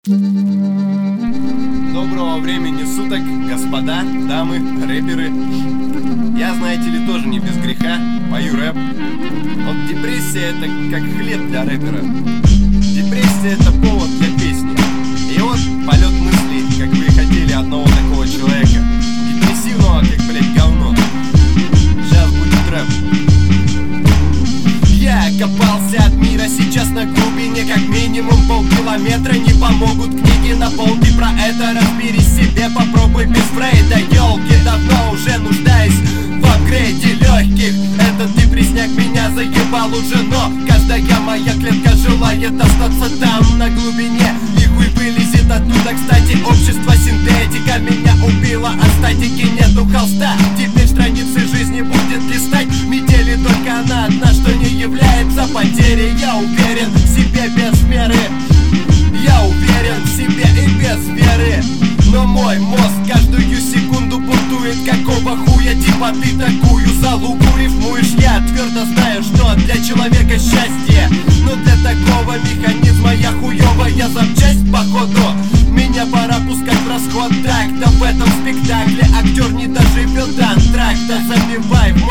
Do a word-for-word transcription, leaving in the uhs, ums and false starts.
Доброго времени суток, господа, дамы, рэперы. Я, знаете ли, тоже не без греха пою рэп. Вот депрессия — это как хлеб для рэпера. Депрессия — это повод для песни. И вот полет мыслей, как вы хотели одного такого человека, депрессивного, как, блять, говно. Сейчас будет рэп. Я копался от мира сейчас на глубине как минимум полкилометра. Не помогут книги на полке, про это разберись себе, попробуй без Фрейда. Ёлки, давно уже нуждаюсь в апгрейде легких. Этот депресняк меня заебал уже, но каждая моя клетка желает остаться там на глубине. И хуй вылезет оттуда, кстати, общество синтетика меня убило, а статики нету холста. Теперь страницы жизни будет листать метели, только она одна, что не является потерей. Я уверен в себе без меры, я уверен в себе и без веры. Но мой мозг каждую секунду бунтует. Какого хуя, типа ты такую залупу рифмуешь? Я твердо знаю, что для человека счастье, но для такого механизма я хуёвая запчасть, походу. Меня пора пускать в расход. Так-то в этом спектакле актер не доживет антракта. Забивай в